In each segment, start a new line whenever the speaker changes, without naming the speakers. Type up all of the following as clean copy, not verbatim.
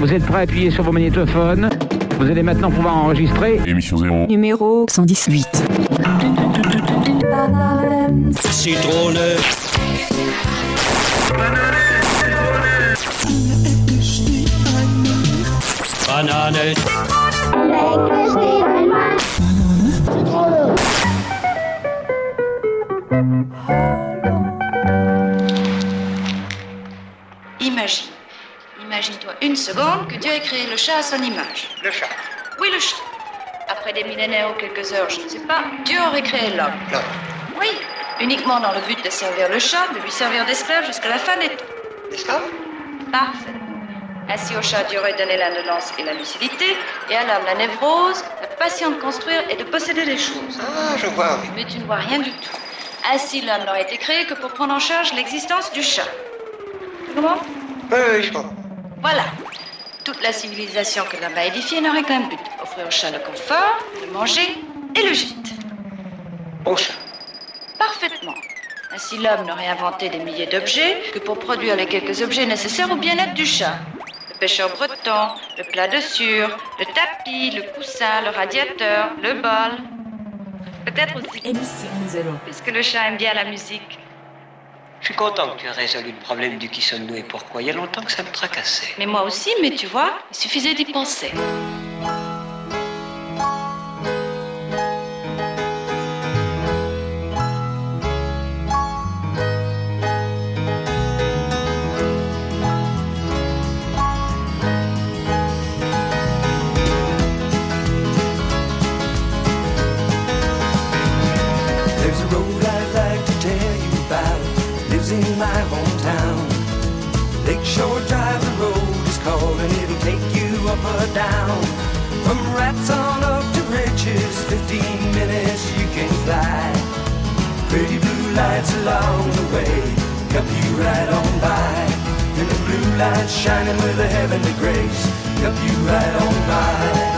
Vous êtes prêts à appuyer sur vos magnétophones. Vous allez maintenant pouvoir enregistrer.
Émission 0.
Numéro 118.
Citrone. Banane.
Imagine-toi une seconde que Dieu ait créé le chat à son image.
Le chat.
Oui, le chat. Après des millénaires ou quelques heures, je ne sais pas, Dieu aurait créé l'homme.
L'homme.
Oui, uniquement dans le but de servir le chat, de lui servir d'esclave jusqu'à la fin des temps.
L'esclave?
Parfait. Ainsi au chat, Dieu aurait donné l'indolence et la lucidité, et à l'homme la névrose, la passion de construire et de posséder les choses.
Ah, je vois, oui.
Mais tu ne vois rien du tout. Ainsi, l'homme n'aurait été créé que pour prendre en charge l'existence du chat. Tu comprends?
Oui, je comprends.
Voilà. Toute la civilisation que l'homme a édifiée n'aurait qu'un but. Offrir au chat le confort, le manger et le gîte.
Au chat.
Parfaitement. Ainsi, l'homme n'aurait inventé des milliers d'objets que pour produire les quelques objets nécessaires au bien-être du chat. Le pêcheur breton, le plat de sur, le tapis, le coussin, le radiateur, le bol. Peut-être aussi,
Émission 0.
puisque le chat aime bien la musique.
Je suis content que tu aies résolu le problème du qui sommes-nous et pourquoi. Il y a longtemps que ça me tracassait.
Mais moi aussi, mais tu vois, il suffisait d'y penser.
There's a road I'd like to tell you about. Lives in my hometown. Lakeshore Drive, the road is calling. It'll take you up or down. From rats on up to riches, 15 minutes you can fly. Pretty blue lights along the way help you right on by. And the blue lights shining with a heavenly grace help you right on by.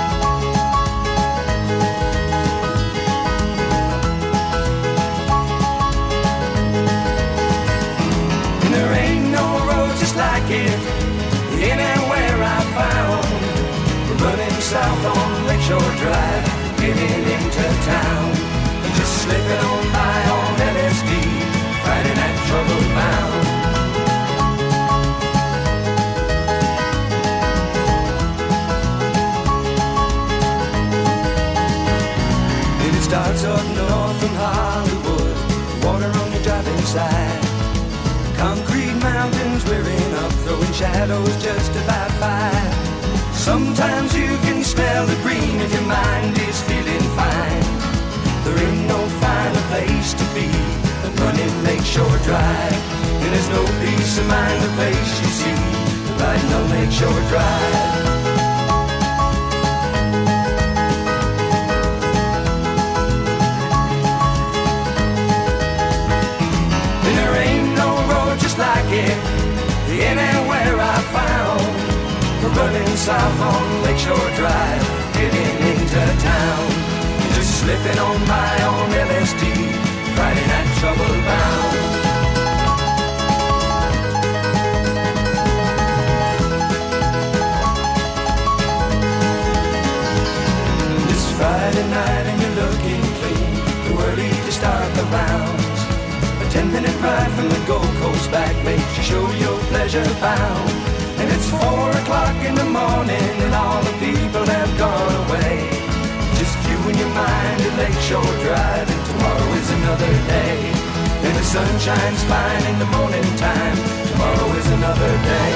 Like it anywhere I found. Running south on Lakeshore Drive, getting into town, just slipping on by on LSD, Friday night trouble bound. And it starts up north from Hollywood, water on your driving side. Concrete mountains rearing up, throwing shadows just about five. Sometimes you can smell the green if your mind is feeling fine. There ain't no finer place to be than running Lakeshore Drive. And there's no peace of mind the place you see riding on Lakeshore Drive. Like it anywhere I found. Running south on Lakeshore Drive, getting into town, just slipping on by on LSD, Friday night trouble bound. This Friday night and you're looking clean, too early to start the rounds. 10-minute ride from the Gold Coast back makes you show your pleasure bound. And it's 4 o'clock in the morning and all the people have gone away. Just you and your mind at Lakeshore Drive, and tomorrow is another day. And the sun shines fine in the morning time, tomorrow is another day.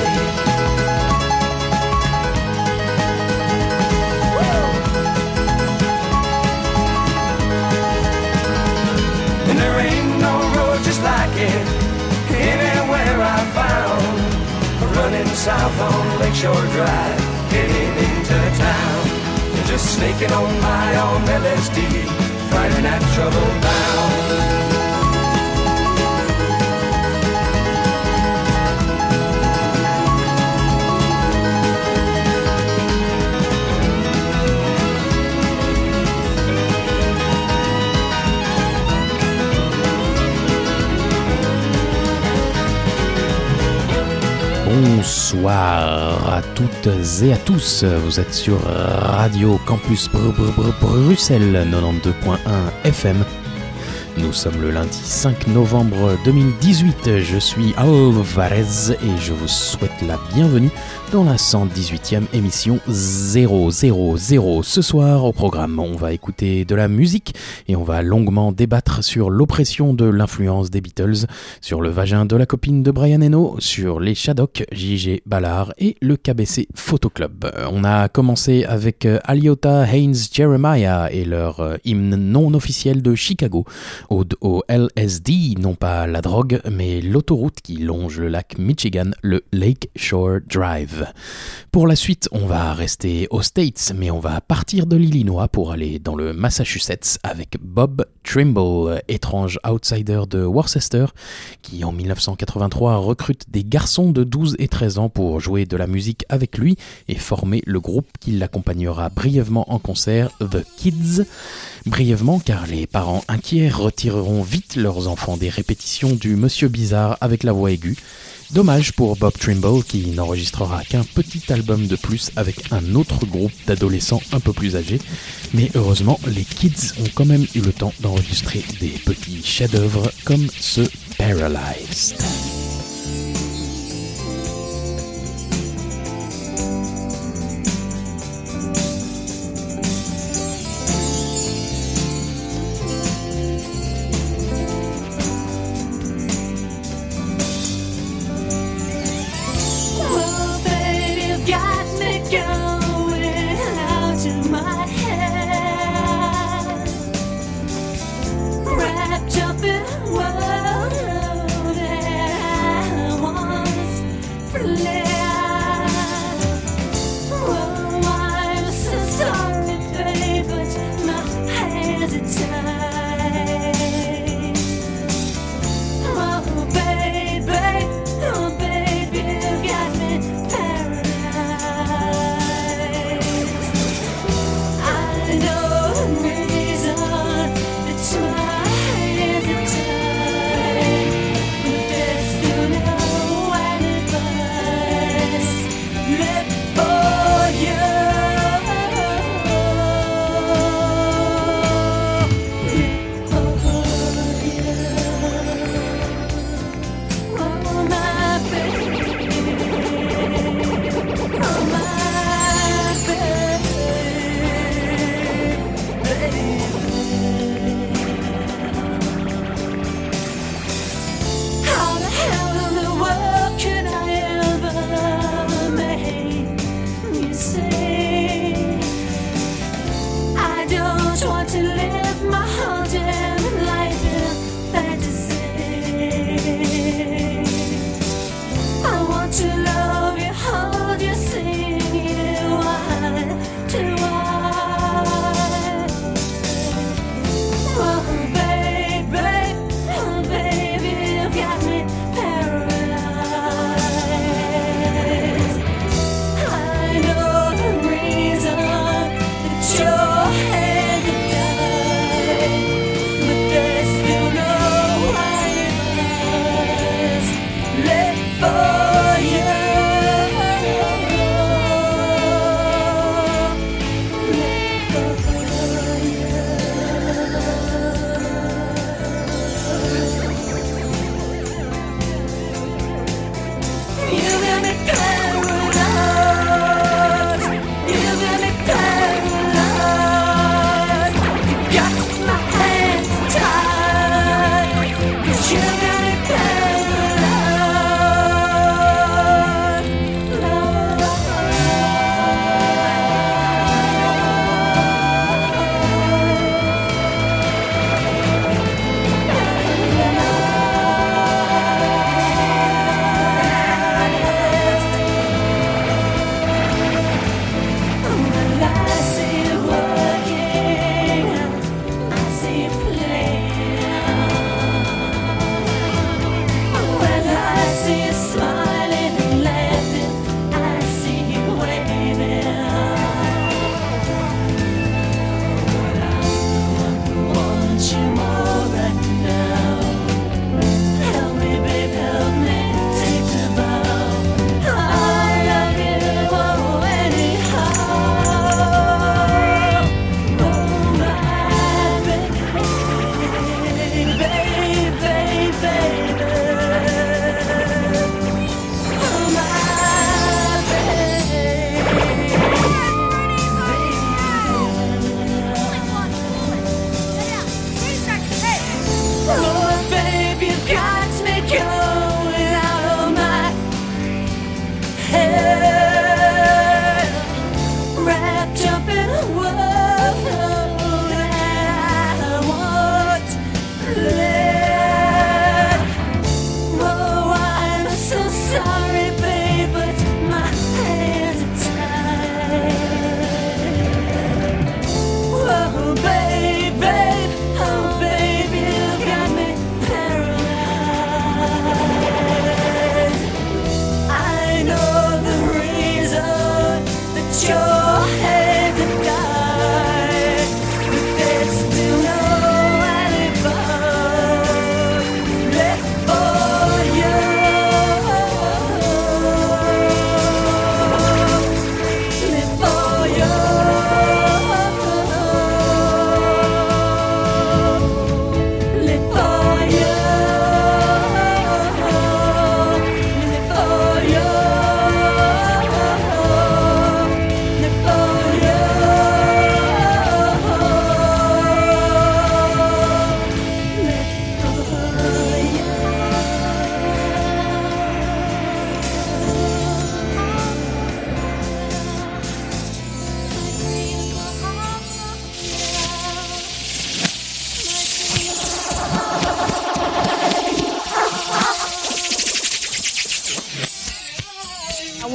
And there ain't no road just like it anywhere I found. Running south on Lakeshore Drive, getting into town, just snaking on by on LSD, Friday night trouble bound.
Bonsoir.
bonsoir à toutes et à tous. Vous êtes sur Radio Campus Bruxelles 92.1 FM. Nous sommes le lundi 5 novembre 2018. Je suis Alvarez et je vous souhaite la bienvenue dans la 118e émission 000. Ce soir au programme, on va écouter de la musique et on va longuement débattre sur l'oppression de l'influence des Beatles, sur le vagin de la copine de Brian Eno, sur les Shadocks, J.G. Ballard et le KBC Photo Club. On a commencé avec Aliota Haynes Jeremiah et leur hymne non officiel de Chicago, ode au LSD, non pas la drogue, mais l'autoroute qui longe le lac Michigan, le Lake Shore Drive. Pour la suite, on va rester aux States, mais on va partir de l'Illinois pour aller dans le Massachusetts avec Bob Trimble, étrange outsider de Worcester, qui en 1983 recrute des garçons de 12 et 13 ans pour jouer de la musique avec lui et former le groupe qui l'accompagnera brièvement en concert, The Kids. Brièvement, car les parents inquiets retireront vite leurs enfants des répétitions du Monsieur Bizarre avec la voix aiguë. Dommage pour Bob Trimble qui n'enregistrera qu'un petit album de plus avec un autre groupe d'adolescents un peu plus âgés. Mais heureusement, les Kids ont quand même eu le temps d'enregistrer des petits chefs-d'œuvre comme ce Paralyzed.
Wrapped up in world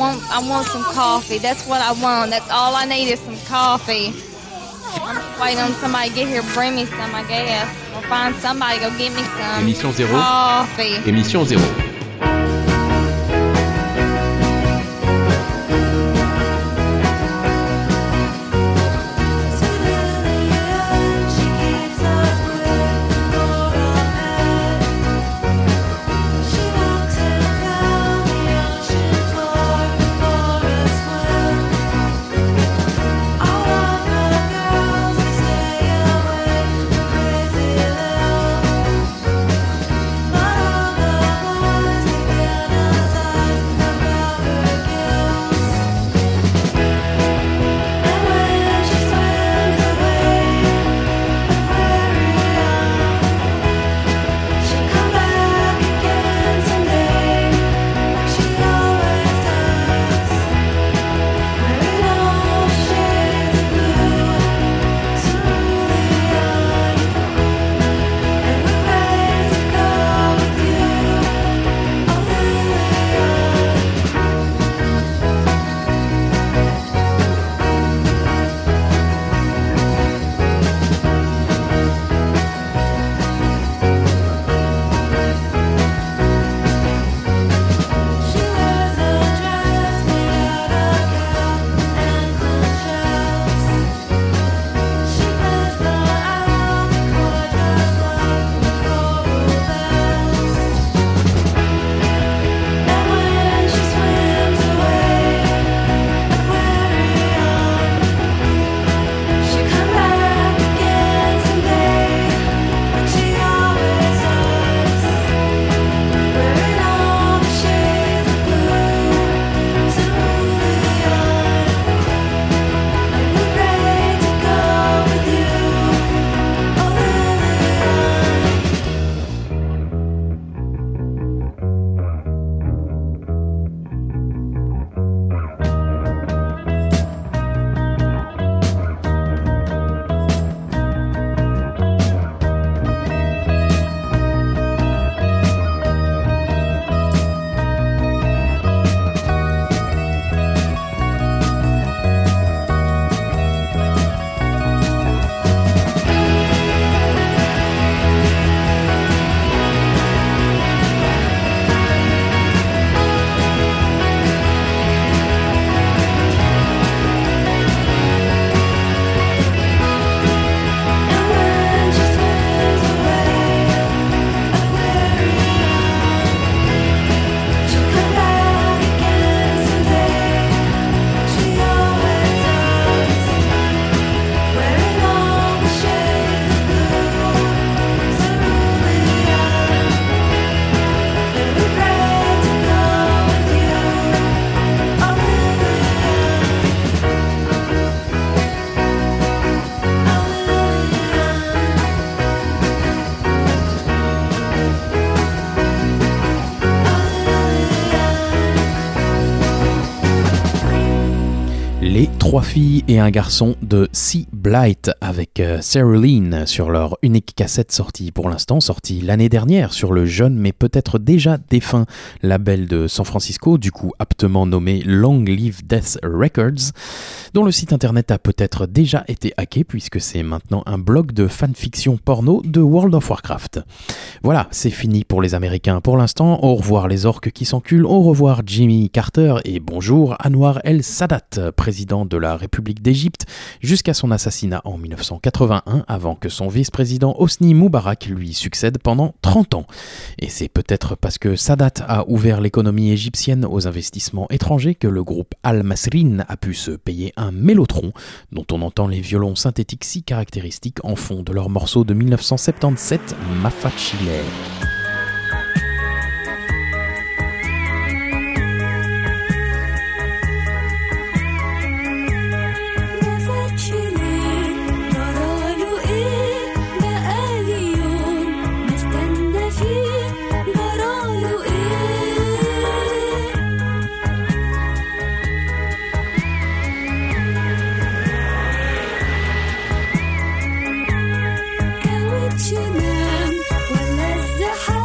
want some coffee. That's what I want. That's all I need is some coffee. I'm just waiting on somebody to get here, bring me some, I guess. Or find somebody to go get me some
Émission 0.
coffee.
Émission 0.
Les trois filles et un garçon de Sea Blight avec Sarah Lynn sur leur unique cassette sortie pour l'instant, sortie l'année dernière sur le jeune mais peut-être déjà défunt label de San Francisco, du coup aptement nommé Long Live Death Records, dont le site internet a peut-être déjà été hacké puisque c'est maintenant un blog de fanfiction porno de World of Warcraft. Voilà, c'est fini pour les Américains pour l'instant, au revoir les orques qui s'enculent, au revoir Jimmy Carter et bonjour Anwar el-Sadat, président de la République d'Égypte jusqu'à son assassinat en 1981 avant que son vice-président Hosni Moubarak lui succède pendant 30 ans. Et c'est peut-être parce que Sadat a ouvert l'économie égyptienne aux investissements étrangers que le groupe Al-Masrin a pu se payer un mélotron dont on entend les violons synthétiques si caractéristiques en fond de leur morceau de 1977 Mafachile.
ولا الزحام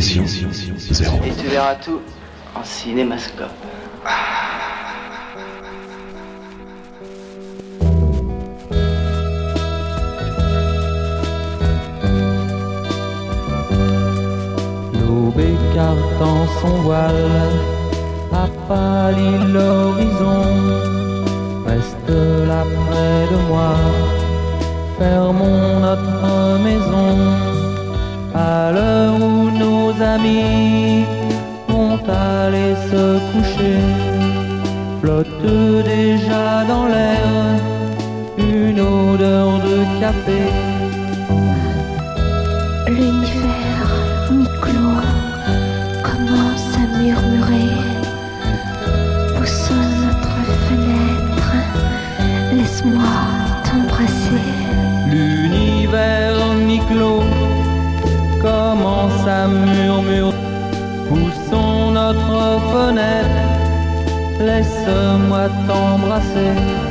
Navigation 0.
Et tu verras tout en cinémascope.
L'aube écartant son voile a pâli l'horizon. Reste là près de moi, fermons notre maison. À l'heure où nos amis vont aller se coucher, flotte déjà dans l'air une odeur de café.
L'univers mi-clos commence à murmurer. Poussons notre fenêtre, laisse-moi t'embrasser.
L'univers mi-clos commence à murmurer. Poussons notre fenêtre, laisse-moi t'embrasser.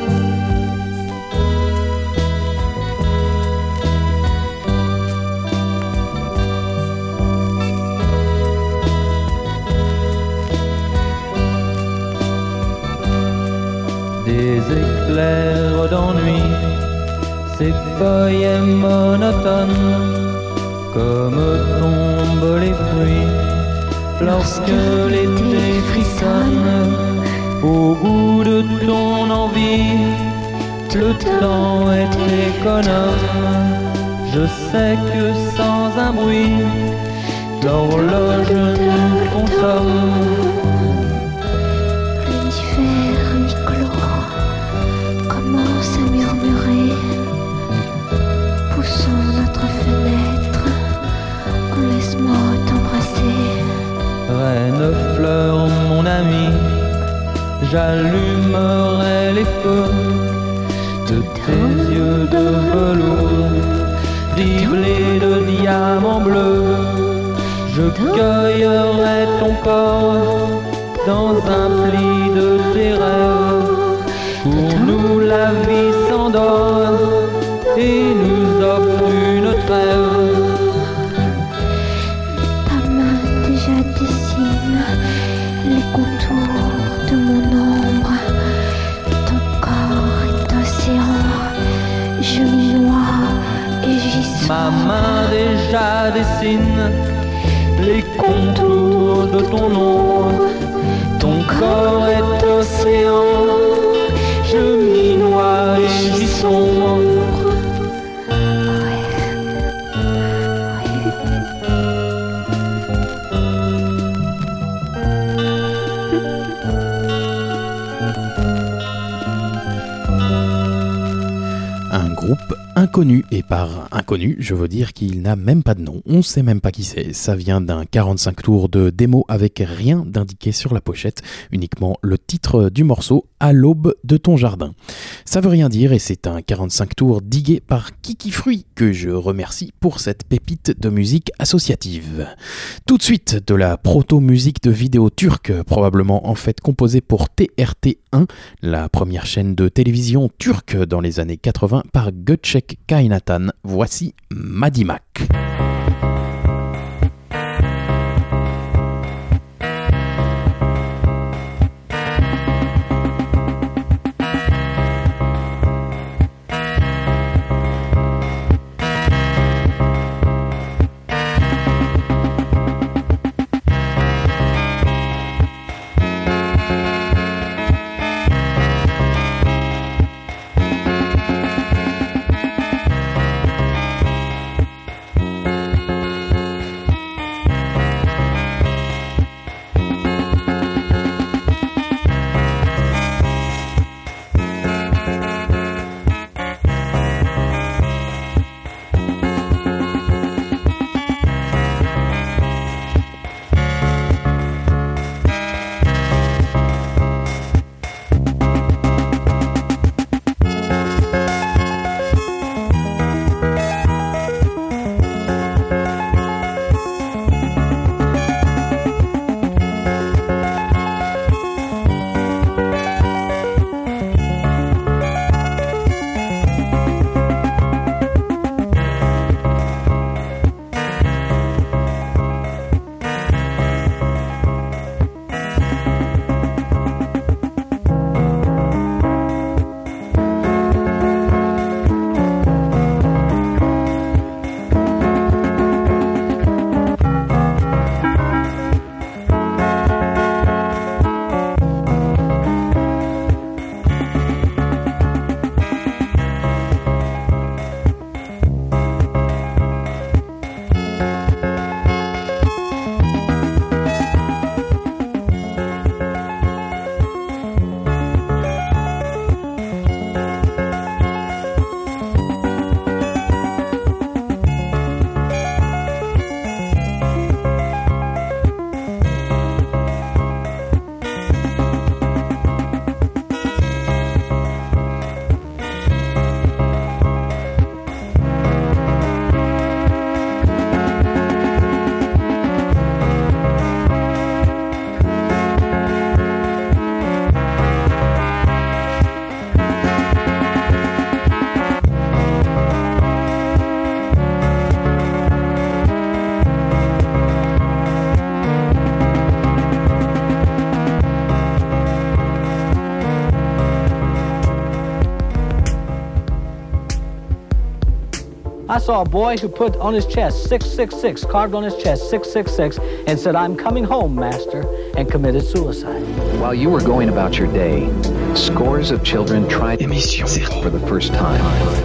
Des éclairs d'ennui, ces feuilles monotones, comme tombent les fruits lorsque l'été frissonne. Au bout de ton envie, le temps est économe. Je sais que sans un bruit, l'horloge nous consomme.
L'univers mi-clos commence à murmurer. Poussons notre fenêtre, laisse-moi t'embrasser.
Reine fleur, mon ami, j'allumerai les feux de tes yeux de velours, criblés de diamants bleus. Je cueillerai ton corps dans un pli de tes rêves. Pour nous la vie s'endort et nous offre une trêve.
Ta main déjà dessine les contours de mon ombre. Ton corps est océan, je m'y noie et j'y sois.
Ma main déjà dessine les contours de ton ombre. Ton corps est océan, je m'y noie et j'y sombre.
Un groupe inconnu, et par inconnu, je veux dire qu'il n'a même pas de nom, on sait même pas qui c'est. Ça vient d'un 45 tours de démo avec rien d'indiqué sur la pochette, uniquement le titre du morceau, À l'aube de ton jardin. Ça veut rien dire et c'est un 45 tours digué par Kiki Fruit que je remercie pour cette pépite de musique associative. Tout de suite, de la proto-musique de vidéo turque, probablement en fait composée pour TRT1, la première chaîne de télévision turque dans les années 80 par Gökçek Kaynatan. Voici Madimak.
I saw a boy who put on his chest 666, carved on his chest 666, and said, "I'm coming home, master," and committed suicide.
While you were going about your day, scores of children tried Émission Zéro for the first time.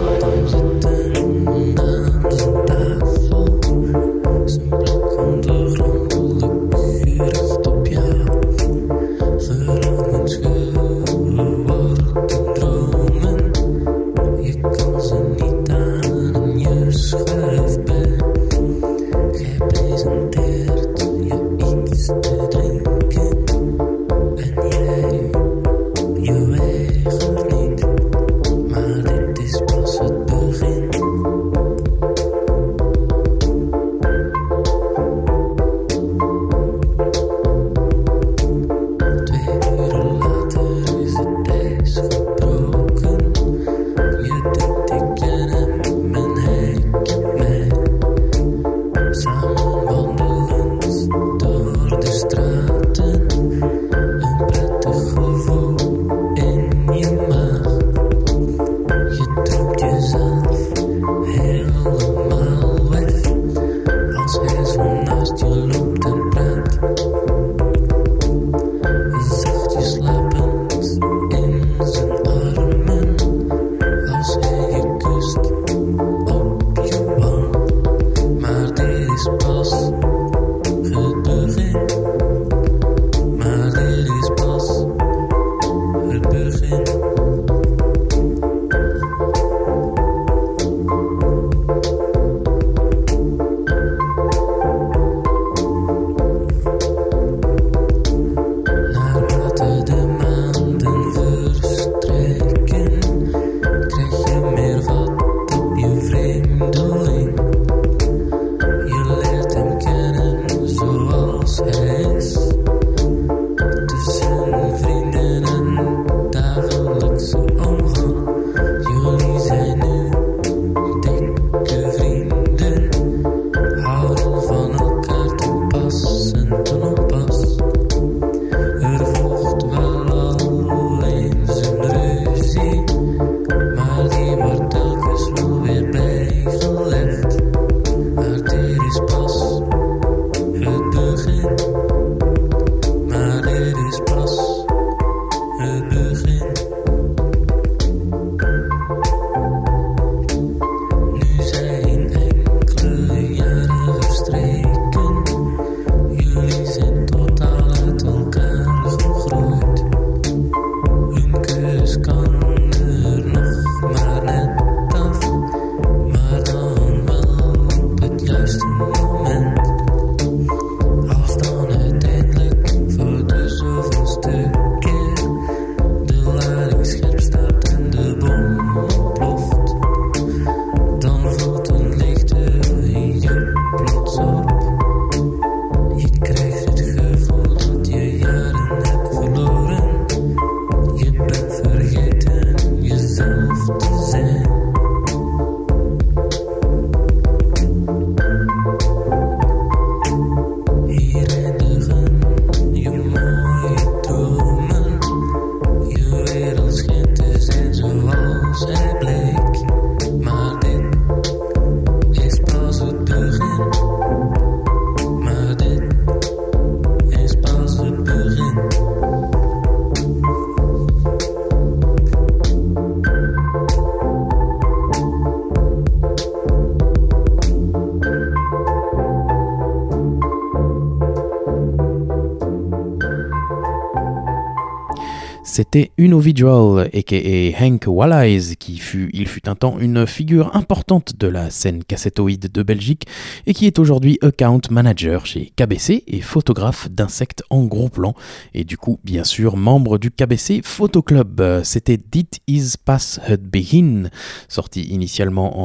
C'était Uno Vigil, a.k.a. Hank Wallis, il fut un temps une figure importante de la scène cassettoïde de Belgique et qui est aujourd'hui account manager chez KBC et photographe d'insectes en gros plan et du coup, bien sûr, membre du KBC Photo Club. C'était Dit Is Pas Het Begin, sorti initialement en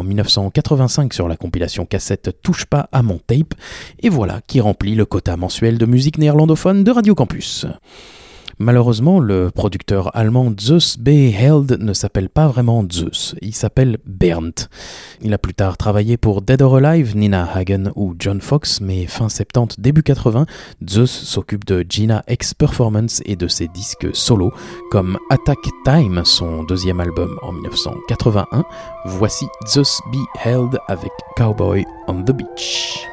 1985 sur la compilation cassette Touche pas à mon tape, et voilà qui remplit le quota mensuel de musique néerlandophone de Radio Campus. Malheureusement, le producteur allemand Zeus B. Held ne s'appelle pas vraiment Zeus, il s'appelle Bernd. Il a plus tard travaillé pour Dead or Alive, Nina Hagen ou John Fox, mais fin 70, début 80, Zeus s'occupe de Gina X Performance et de ses disques solo, comme Attack Time, son deuxième album en 1981. Voici Zeus B. Held avec Cowboy on the Beach.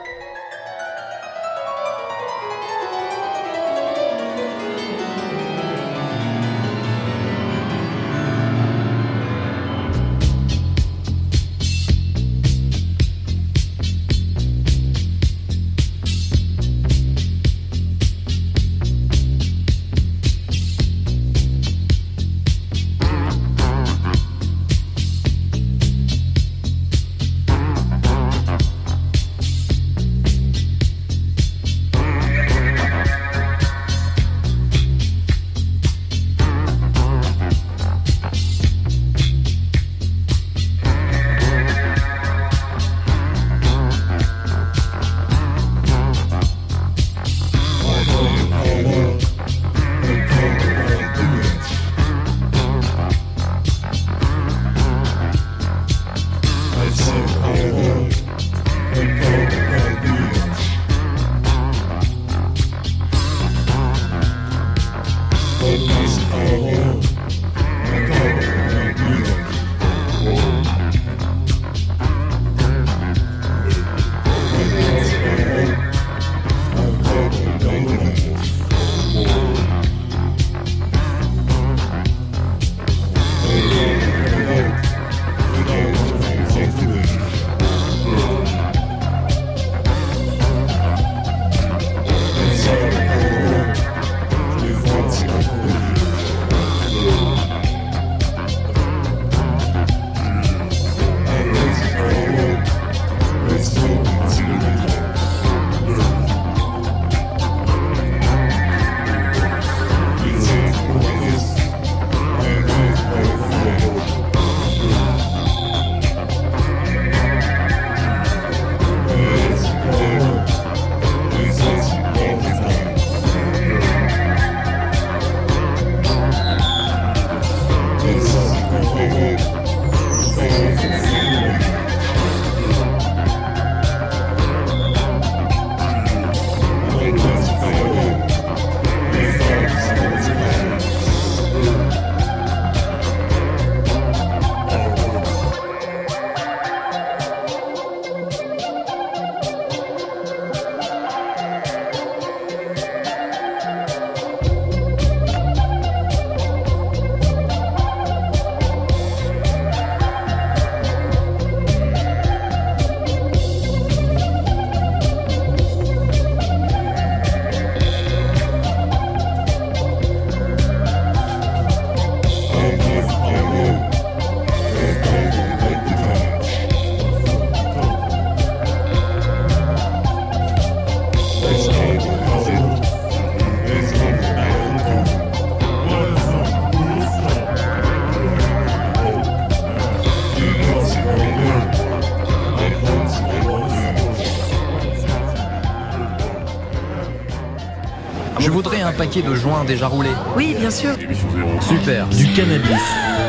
Je voudrais un paquet de joints déjà roulés.
Oui, bien sûr.
Super, du cannabis.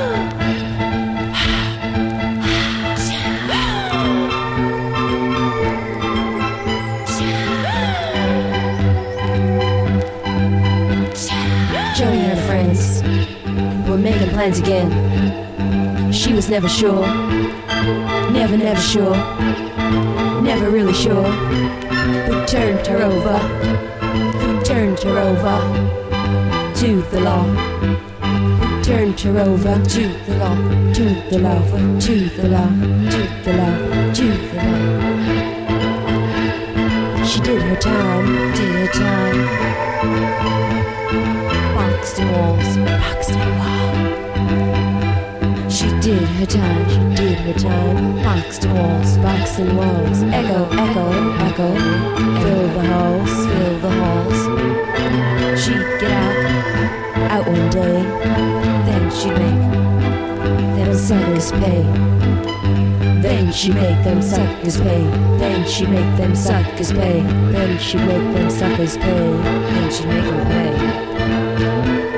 Joey and her friends were making plans again. She was never sure, never sure, never really sure. Who turned her over? Who turned her over to the law? Who turned her over to the law? To the law, to the law, to the law, to the law. She did her time, did her time. Boxed in walls, boxed in walls. She did her time, she did her time. Boxed in walls, boxed in walls. Echo, echo, echo. Fill the halls, fill the halls. She'd get out one day. Then she'd make them suckers pay. Then she'd make them suckers pay. Then she'd make them suckers pay. Then she'd make them suckers pay. Then she'd make them pay.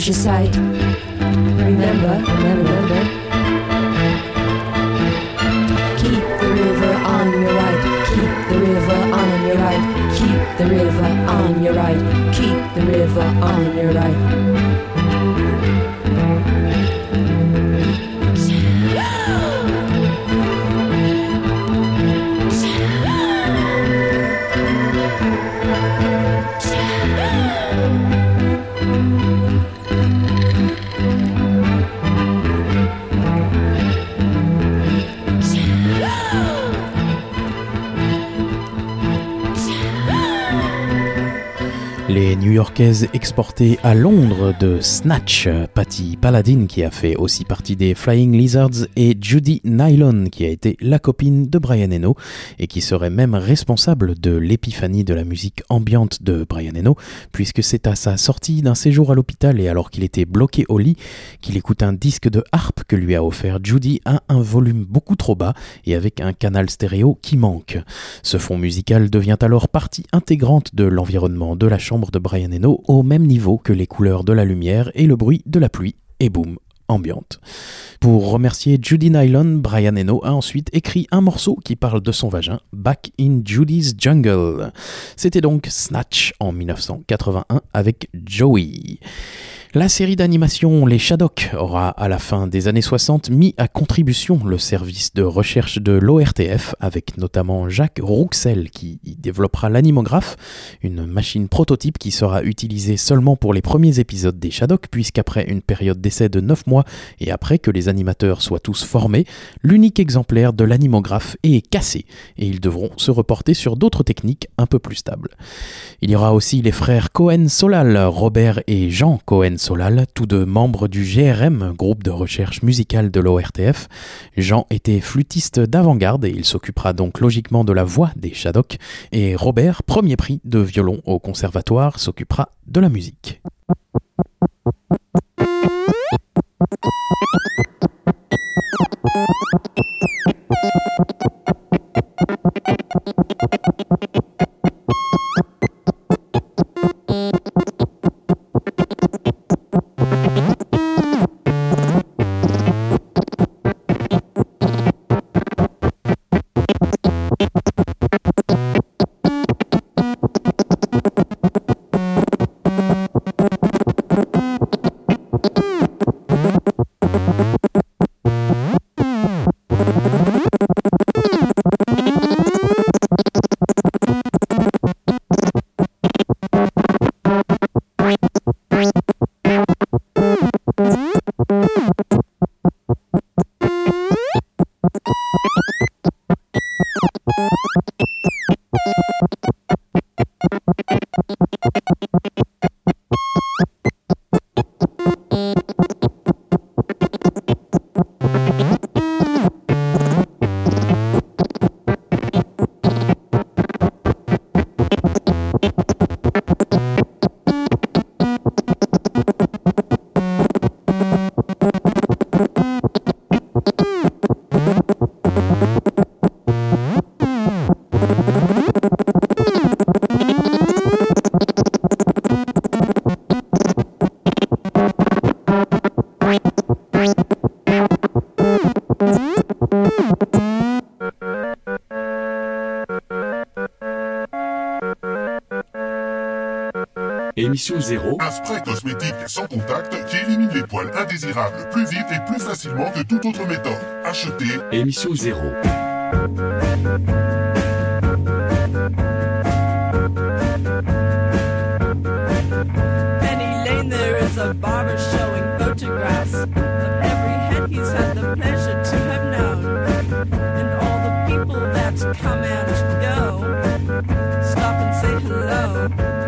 your sight. Remember, remember. Keep the river on your right. Keep the river on your right. Keep the river on your right. Keep the river on your right.
Les New-Yorkaises exportées à Londres de Snatch, Patti Paladin qui a fait aussi partie des Flying Lizards et Judy Nylon qui a été la copine de Brian Eno et qui serait même responsable de l'épiphanie de la musique ambiante de Brian Eno puisque c'est à sa sortie d'un séjour à l'hôpital et alors qu'il était bloqué au lit qu'il écoute un disque de harpe que lui a offert Judy à un volume beaucoup trop bas et avec un canal stéréo qui manque. Ce fond musical devient alors partie intégrante de l'environnement de la chambre de Brian Eno au même niveau que les couleurs de la lumière et le bruit de la pluie et boum, ambiante. Pour remercier Judy Nylon, Brian Eno a ensuite écrit un morceau qui parle de son vagin, Back in Judy's Jungle. C'était donc Snatch en 1981 avec Joey. La série d'animation Les Shadocks aura à la fin des années 60 mis à contribution le service de recherche de l'ORTF avec notamment Jacques Rouxel qui y développera l'animographe, une machine prototype qui sera utilisée seulement pour les premiers épisodes des Shadocks puisqu'après une période d'essai de 9 mois et après que les animateurs soient tous formés, l'unique exemplaire de l'animographe est cassé et ils devront se reporter sur d'autres techniques un peu plus stables. Il y aura aussi les frères Cohen-Solal, Robert et Jean Cohen-Solal, tous deux membres du GRM, groupe de recherche musicale de l'ORTF. Jean était flûtiste d'avant-garde et il s'occupera donc logiquement de la voix des Shadocks. Et Robert, premier prix de violon au conservatoire, s'occupera de la musique.
Émission 0. Un spray cosmétique sans contact qui élimine les poils indésirables plus vite et plus facilement que toute autre méthode. Achetez Émission 0.
Penny Lane, there is a barber showing photographs of every head he's had the pleasure to have known, and all the people that come and go. Stop and say hello.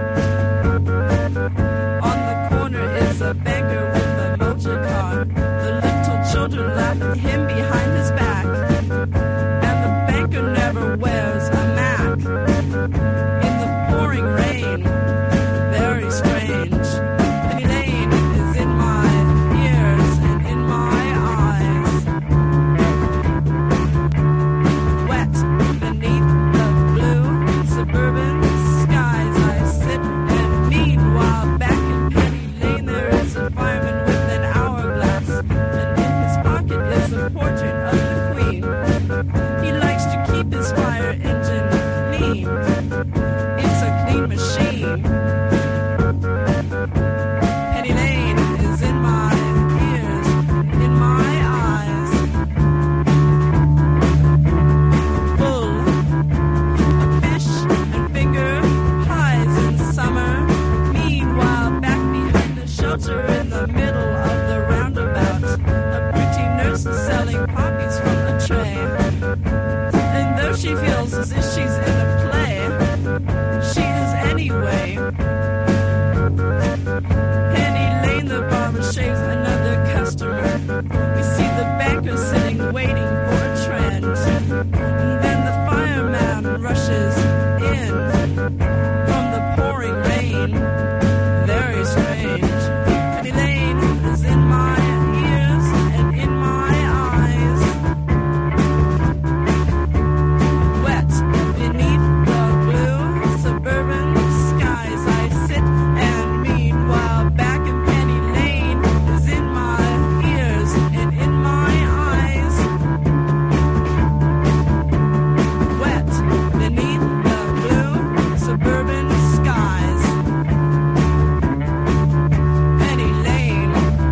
On the corner is a beggar with a motor car. The little children laugh at him behind his back, and the banker never wears a Mac. In the pouring rain, very strange. Penny Lane is in my ears and in my eyes. Wet beneath She feels as if she's in a play. She is anyway. Penny Lane, the barber shaves another customer. We see the banker sitting waiting for a trend. And then the fireman rushes in from the pouring rain. Very strange. Penny Lane is in my ears and in my eyes. Wet beneath the blue suburban skies, I sit and meanwhile back in Penny Lane is in my ears and in my eyes. Wet beneath the blue suburban skies. Penny Lane.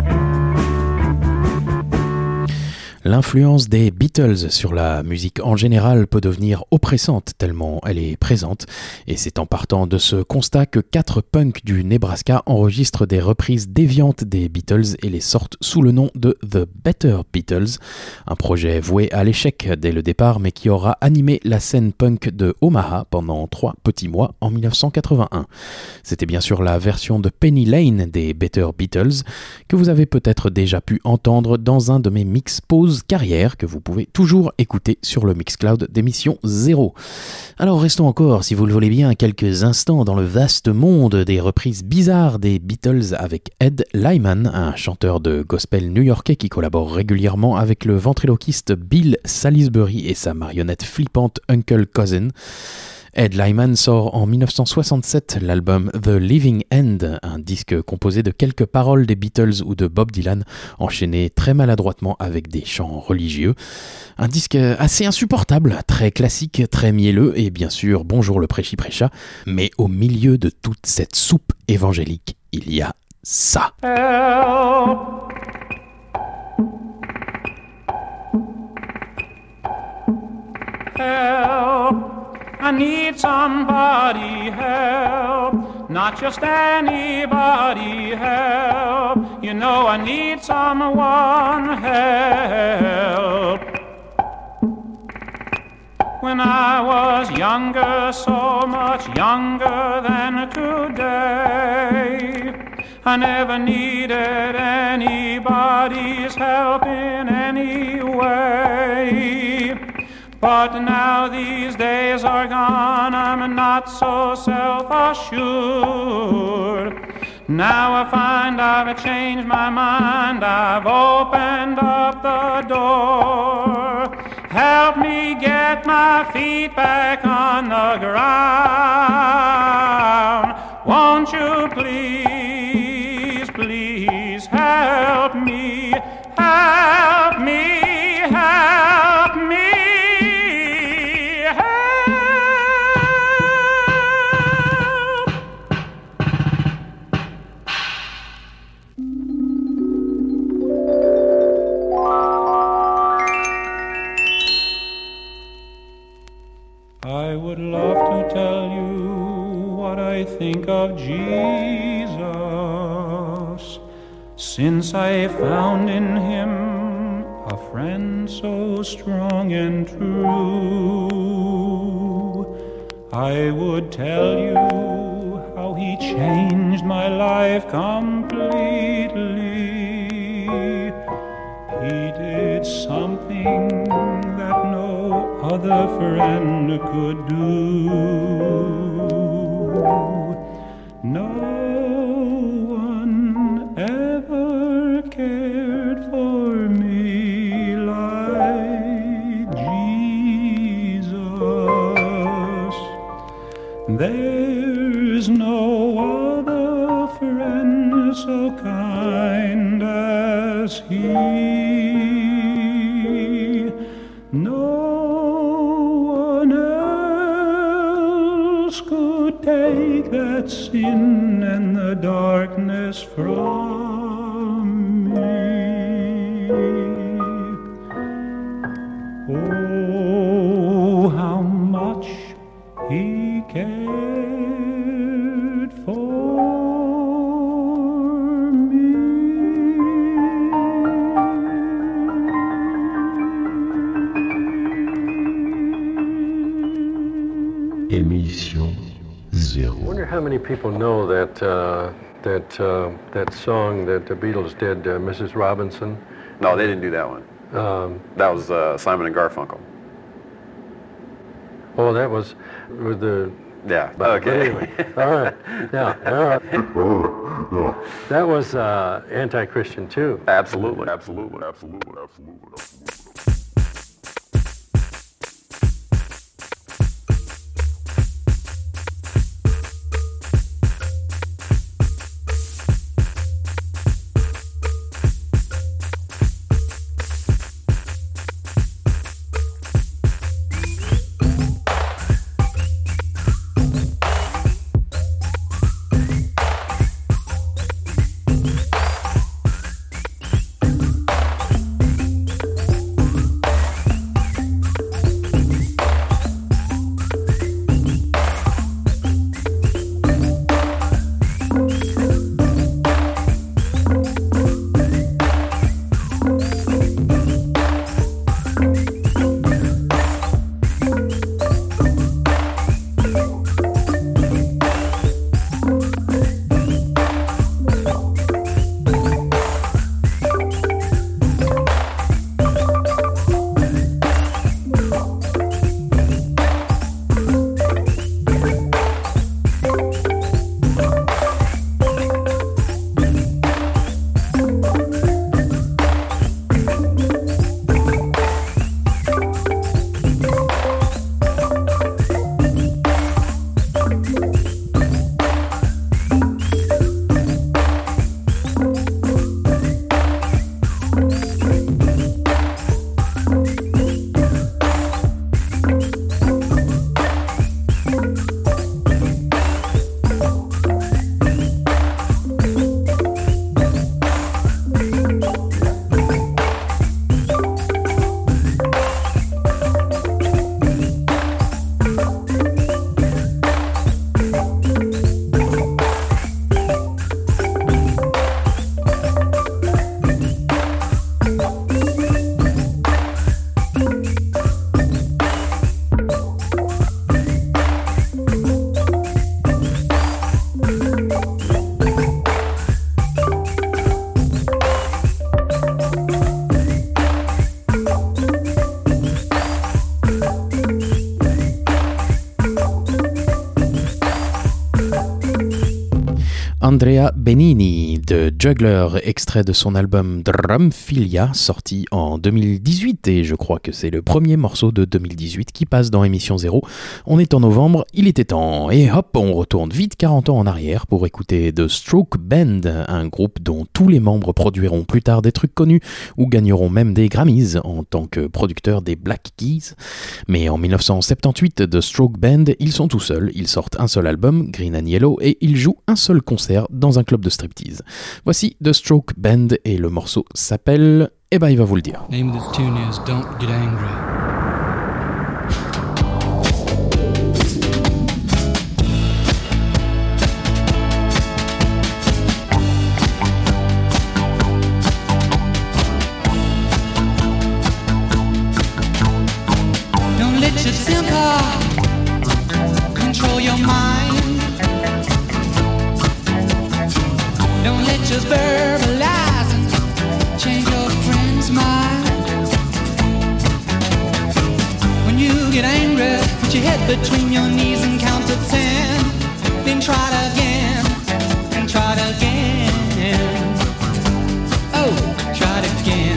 L'influence des Beatles sur la musique en général peut devenir oppressante tellement elle est présente, et c'est en partant de ce constat que 4 punks du Nebraska enregistrent des reprises déviantes des Beatles et les sortent sous le nom de The Better Beatles, un projet voué à l'échec dès le départ mais qui aura animé la scène punk de Omaha pendant 3 petits mois en 1981. C'était bien sûr la version de Penny Lane des Better Beatles que vous avez peut-être déjà pu entendre dans un de mes mix pause carrière que vous pouvez toujours écouter sur le Mixcloud d'émission 0. Alors restons encore, si vous le voulez bien, quelques instants dans le vaste monde des reprises bizarres des Beatles avec Ed Lyman, un chanteur de gospel new-yorkais qui collabore régulièrement avec le ventriloquiste Bill Salisbury et sa marionnette flippante Uncle Cousin. Ed Lyman sort en 1967 l'album The Living End, un disque composé de quelques paroles des Beatles ou de Bob Dylan, enchaîné très maladroitement avec des chants religieux. Un disque assez insupportable, très classique, très mielleux et bien sûr bonjour le prêchi-prêcha, mais au milieu de toute cette soupe évangélique, il y a ça.
Help. Help. I need somebody help, not just anybody help. You know I need someone help. When I was younger, so much younger than today, I never needed anybody's help in any way. But now these days are gone, I'm not so self-assured. Now I find I've changed my mind, I've opened up the door. Help me get my feet back on the ground. Won't you please, please help me, help me, help me. I would love to tell you what I think of Jesus, since I found in him a friend so strong and true. I would tell you how he changed my life completely. He did something that no other friend could do. No one ever cared for me like Jesus. There's no other friend so kind as he. No one else could take that sin and the darkness from me. Oh, how much he cared for me.
Émission Zéro.
I wonder how many people know that song that the Beatles did, Mrs. Robinson.
No, they didn't do that one. That was Simon and Garfunkel.
Oh, that was with the...
Yeah,
but anyway, all right. Yeah, all right. That was anti-Christian too.
Absolutely.
Andrea Benini de Juggler, extrait de son album Drumphilia, sorti en 2018, et je crois que c'est le premier morceau de 2018 qui passe dans Émission Zéro. On est en novembre, il était temps, et hop, on retourne vite 40 ans en arrière pour écouter The Stroke Band, un groupe dont tous les membres produiront plus tard des trucs connus, ou gagneront même des Grammys en tant que producteurs des Black Keys. Mais en 1978, The Stroke Band, ils sont tout seuls, ils sortent un seul album, Green and Yellow, et ils jouent un seul concert dans un club de striptease. Voici The Stroke Band et le morceau s'appelle... Eh ben il va vous le dire.
Name of this tune is Don't Get Angry.
Don't let your temper control your mind. Don't let your verbalizing change your friend's mind. When you get angry, put your head between your knees and count to 10. Then try it again, and try it again. Oh, try it again.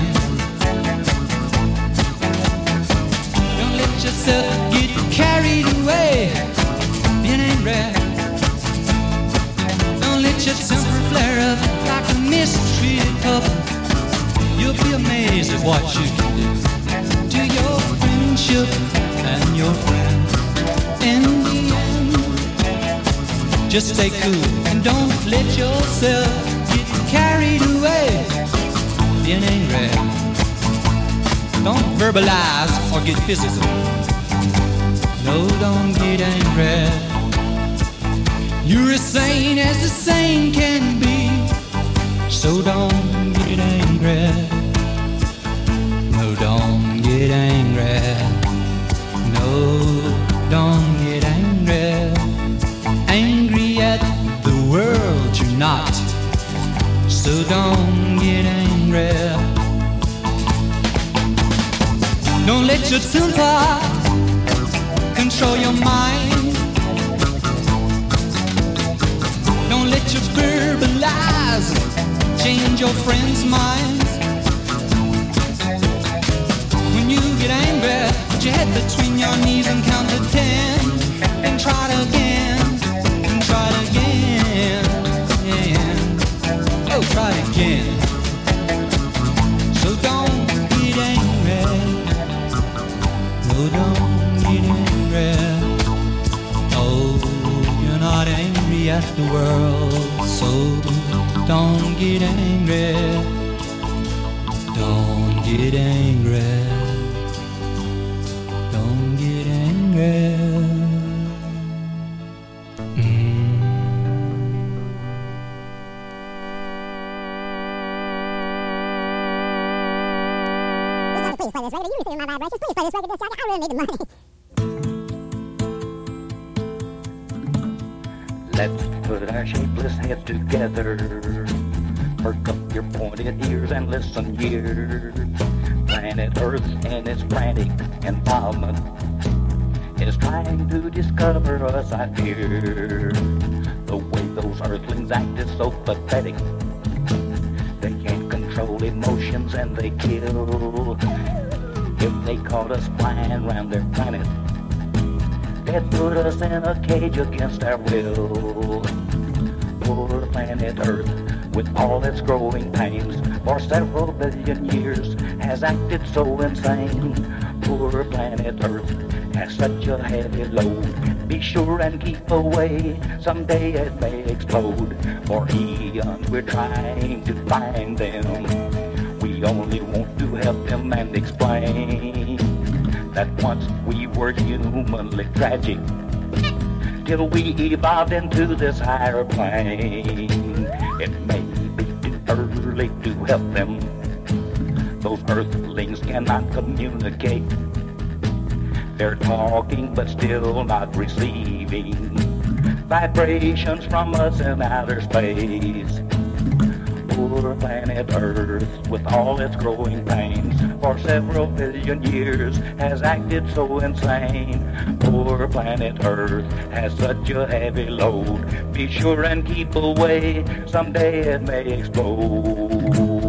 Don't let yourself get carried away being angry. Don't let your temper flare up like a mistreated couple. You'll be amazed at what you can do to your friendship and your friends. In the end, just stay cool and don't let yourself get carried away being angry. Don't verbalize or get physical. No, don't get angry. You're as sane as the sane can be, so don't get angry. No, don't get angry. No, don't get angry. your temper, control your mind. Don't let your verbal lies change your friends' minds. When you get angry, put your head between your knees and count to 10, and try it again, and try it again, oh, try it again. So don't get angry, no, don't get angry. Oh, you're not angry at the world, so don't get angry, don't get angry, don't get angry.
Please play this record. You receive my vibrations. Please play this record. I really need the money.
Let's put our shapeless heads together. Perk up your pointed ears and listen here. Planet Earth and its frantic environment is trying to discover us, I fear. The way those earthlings act is so pathetic. They can't control emotions and they kill. If they caught us flying around their planet, they'd put us in a cage against our will. Poor planet Earth, with all its growing pains, for several billion years has acted so insane. Poor planet Earth has such a heavy load. Be sure and keep away, someday it may explode. For eons we're trying to find them. We only want to help them and explain that once we were humanly tragic, till we evolved into this higher plane. It may be too early to help them. Those earthlings cannot communicate. They're talking but still not receiving vibrations from us in outer space. Poor planet Earth, with all its growing pains, for several billion years has acted so insane. Poor planet Earth has such a heavy load. Be sure and keep away, someday it may explode.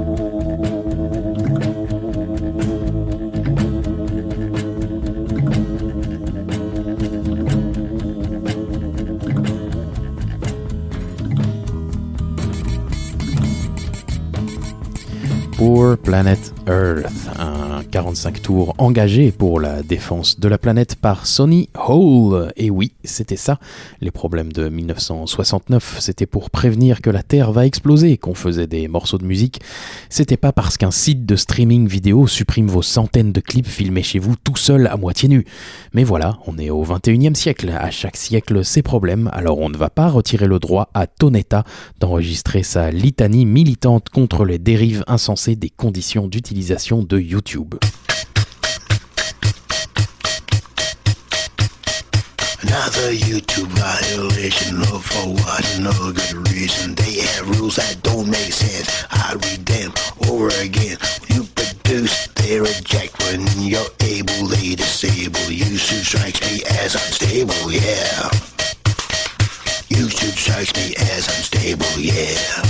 Poor Planet Earth, un 45 tours engagé pour la défense de la planète par Sonny Hall. Et oui, c'était ça, les problèmes de 1969, c'était pour prévenir que la Terre va exploser qu'on faisait des morceaux de musique. C'était pas parce qu'un site de streaming vidéo supprime vos centaines de clips filmés chez vous tout seul à moitié nu. Mais voilà, on est au 21e siècle, à chaque siècle ses problèmes, alors on ne va pas retirer le droit à Tonetta d'enregistrer sa litanie militante contre les dérives insensées des conditions d'utilisation de YouTube.
Another YouTube violation, look for what, no good reason. They have rules that don't make sense. I read them over again. You produce, they reject. When you're able, they disable. YouTube strikes me as unstable, yeah. YouTube strikes me as unstable, yeah.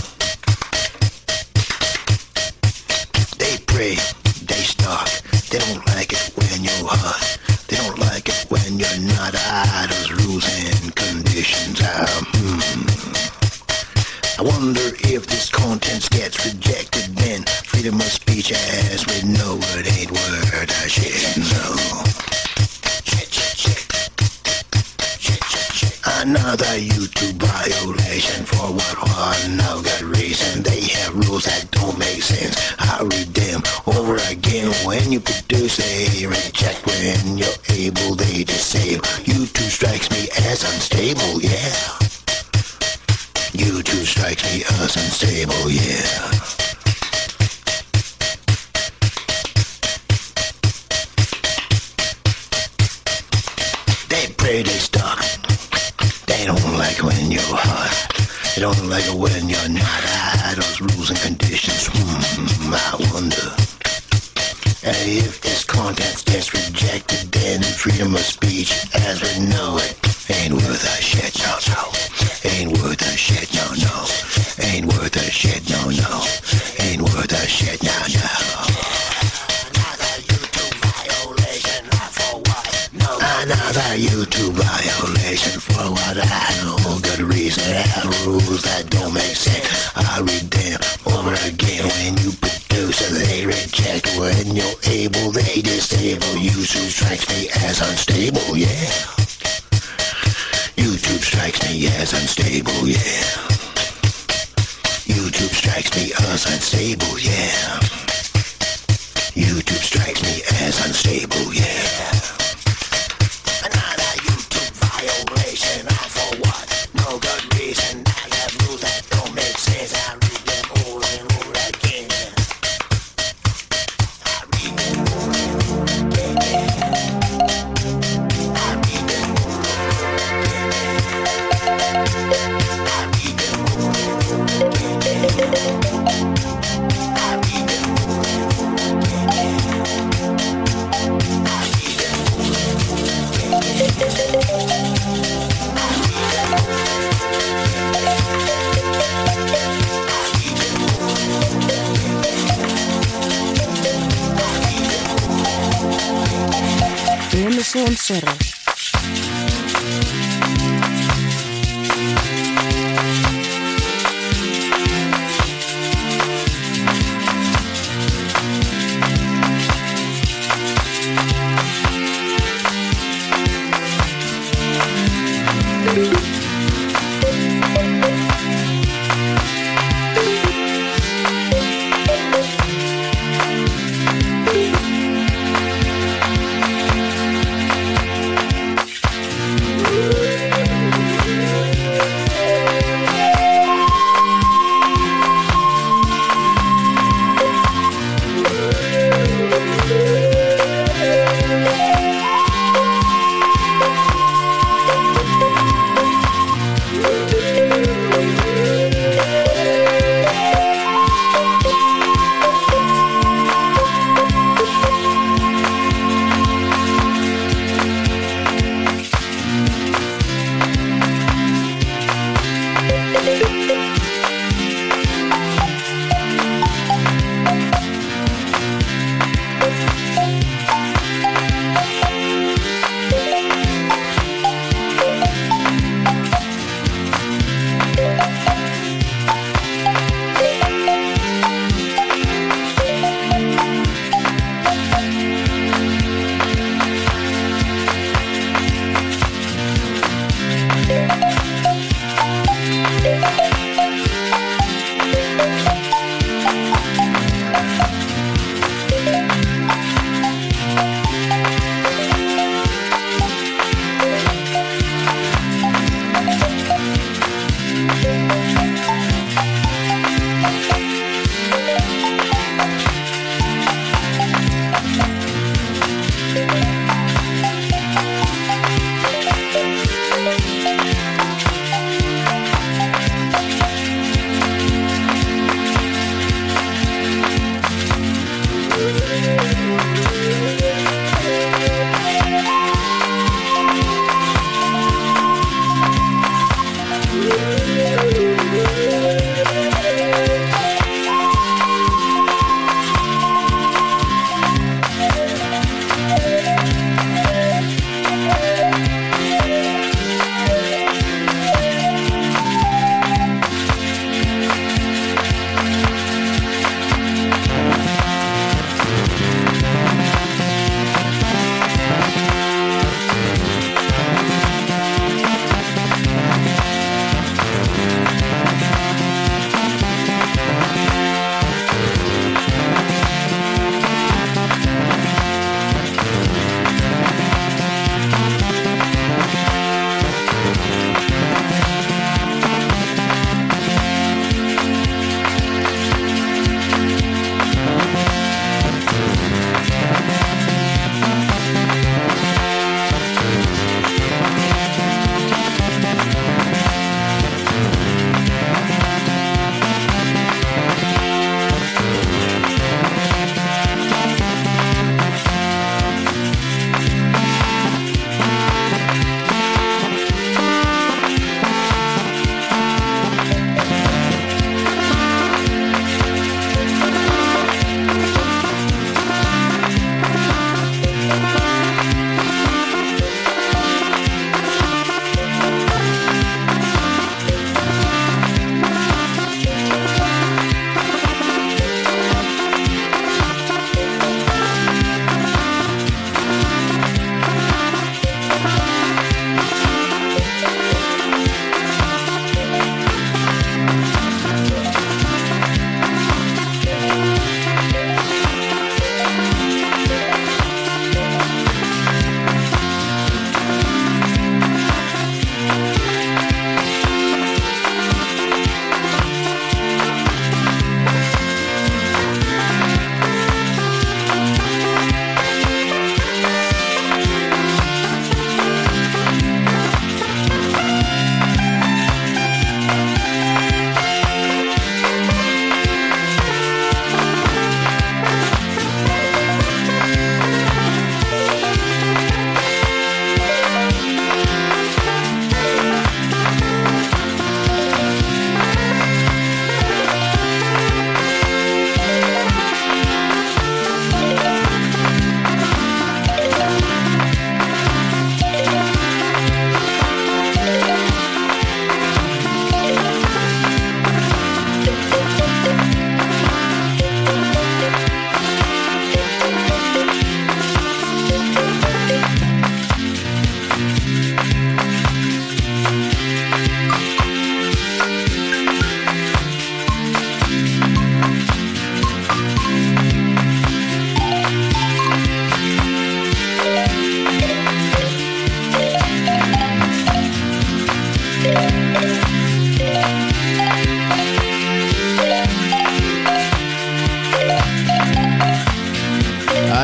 They pray, they stalk. They don't like it when you're hot. They don't like it when you're not. Idols, rules and conditions. I wonder if this content gets rejected, then freedom of speech as we know it ain't word I should know. Another YouTube violation for what? No good reason. They have rules that don't make sense. I read them over again. When you produce, they reject. When you're able, they disable. YouTube strikes me as unstable, yeah. YouTube strikes me as unstable, yeah. They pray, they stalk. They don't like when you're hot. They don't like it when you're not. Those rules and conditions, I wonder. If this content gets rejected, then freedom of speech as we know it ain't worth a shit, no, no. Ain't worth a shit, no, no. Ain't worth a shit, no, no. Ain't worth a shit, no, no. Another YouTube violation for what I know. Good reason. Rules that don't make sense. I read them over again. When you produce it, they reject. When you're able, they disable. YouTube strikes me as unstable, yeah. YouTube strikes me as unstable, yeah. YouTube strikes me as unstable, yeah. YouTube strikes me as unstable, yeah. Another YouTube violation, all for what? No good reason. I have rules that don't make sense. I read them over and over again. I read them over and over again. I read them over
Emerson Center.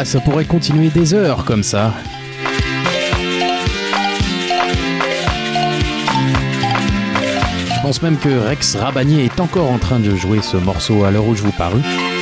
Ah, ça pourrait continuer des heures comme ça. Je pense même que Rex Rabanier est encore en train de jouer ce morceau à l'heure où je vous parle.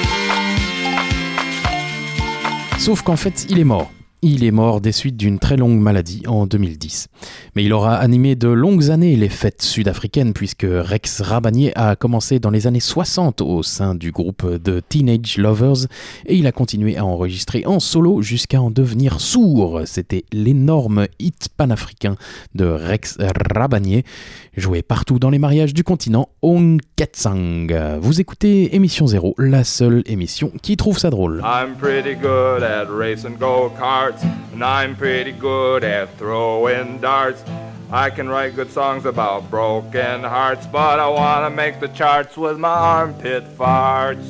Sauf qu'en fait, il est mort. Il est mort des suites d'une très longue maladie en 2010. Mais il aura animé de longues années les fêtes sud-africaines puisque Rex Rabanier a commencé dans les années 60 au sein du groupe The Teenage Lovers et il a continué à enregistrer en solo jusqu'à en devenir sourd. C'était l'énorme hit panafricain de Rex Rabanier, joué partout dans les mariages du continent, Onketsang. Vous écoutez Émission Zéro, la seule émission qui trouve ça drôle.
I'm pretty good at racing go-karts, and I'm pretty good at throwing darts. I can write good songs about broken hearts, but I wanna make the charts with my armpit farts.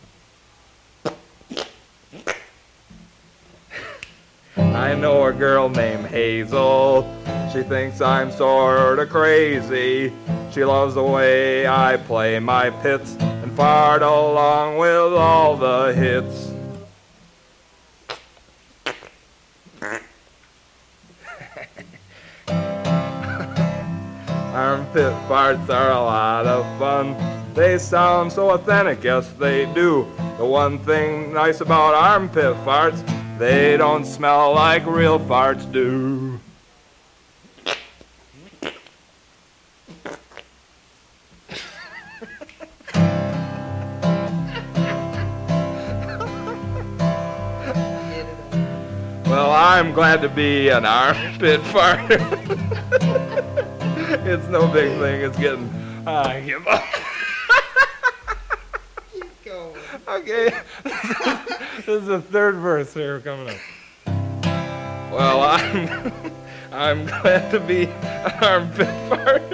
I know a girl named Hazel. She thinks I'm sorta crazy. She loves the way I play my pits and fart along with all the hits. Armpit farts are a lot of fun. They sound so authentic, yes they do. The one thing nice about armpit farts, they don't smell like real farts do. Well, I'm glad to be an armpit farter. It's no big thing, it's getting... I give up. Keep going. Okay. This is the third verse here coming up. Well, I'm glad to be an armpit farter.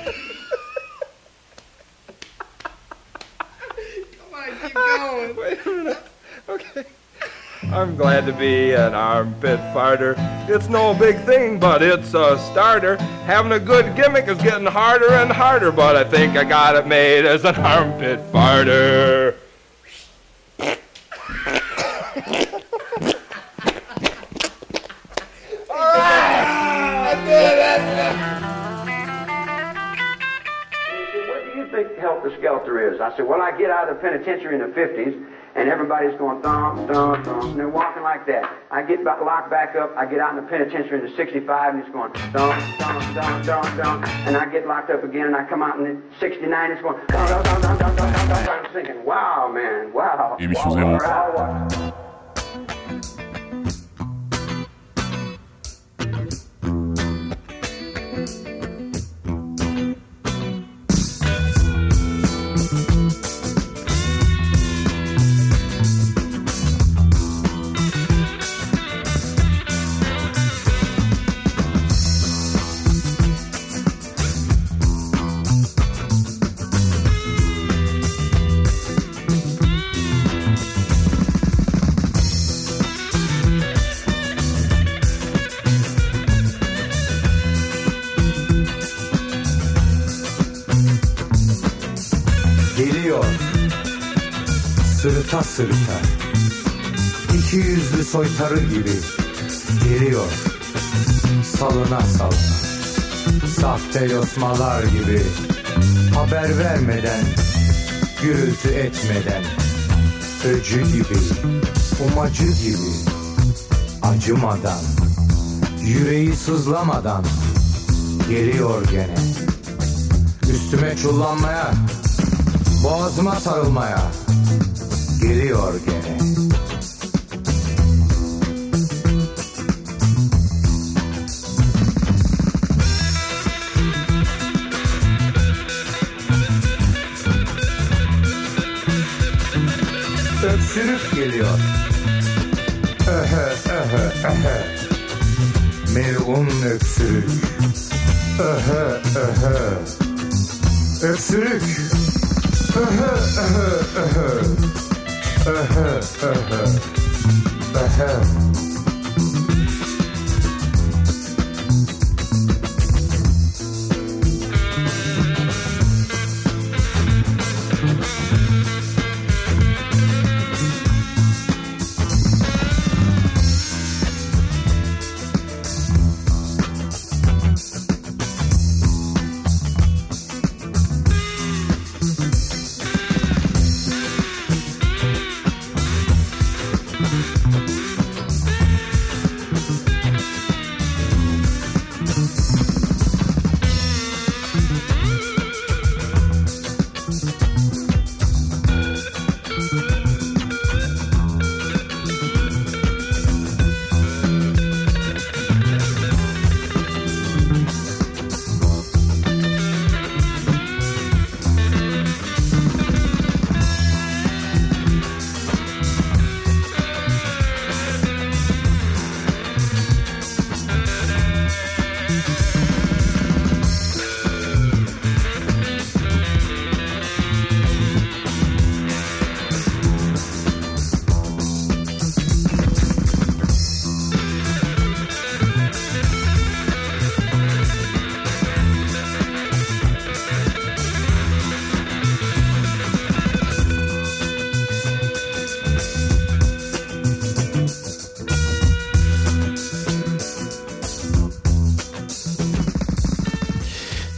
Come on, keep going. Wait a minute. Okay. I'm glad to be an armpit farter. It's no big thing, but it's a starter. Having a good gimmick is getting harder and harder, but I think I got it made as an armpit farter. All right! That's it.
He said, what do you think Helter Skelter is? I said, well, I get out of the penitentiary in the 50s, and everybody's going thump, thump, thump, and they're walking like that. I get locked back up, I get out in the penitentiary in the 65, and it's going thump, thump, thump, thump, thump, and I get locked up again, and I come out in the 69, it's going thump, thump, thump, thump, thump, thump, thump. I'm thinking, wow, man, wow.
Émission Zéro.
Wow.
Sırıta sırıta, iki yüzlü soytarı gibi geliyor, salına salına, sahte yosmalar gibi, haber vermeden, gürültü etmeden, öcü gibi, umacı gibi, acımadan, yüreği sızlamadan, geliyor gene, üstüme çullanmaya, boğazıma sarılmaya, geliyor gene. Öksürük geliyor. Öhö öhö öhö. Melun öksürük. Öhö öhö. Öksürük. Öhö öhö öhö. Öhö öhö. Öhö.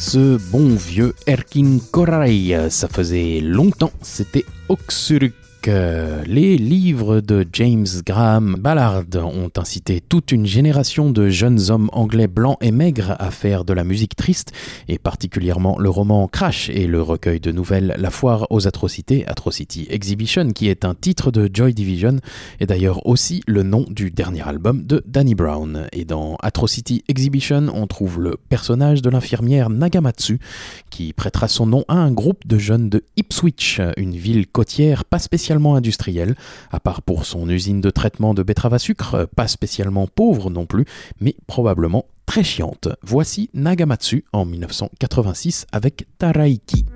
ce bon vieux Erkin Koray. Ça faisait longtemps, c'était Oxuruk. Les livres de James Graham Ballard ont incité toute une génération de jeunes hommes anglais blancs et maigres à faire de la musique triste, et particulièrement le roman Crash et le recueil de nouvelles La Foire aux Atrocités, Atrocity Exhibition, qui est un titre de Joy Division, et d'ailleurs aussi le nom du dernier album de Danny Brown. Et dans Atrocity Exhibition, on trouve le personnage de l'infirmière Nagamatsu, qui prêtera son nom à un groupe de jeunes de Ipswich, une ville côtière pas spécialement industrielle, à part pour son usine de traitement de betteraves à sucre, pas spécialement pauvre non plus, mais probablement très chiante. Voici Nagamatsu en 1986 avec Taraiki.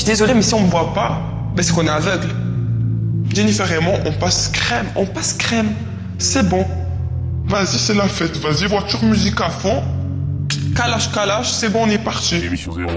suis désolé, mais si on me voit pas, ben c'est qu'on est aveugle. Jennifer et moi, on passe crème. C'est bon.
Vas-y, c'est la fête. Vas-y, voiture, musique à fond.
Calage, c'est bon, on est parti.
Émission 0.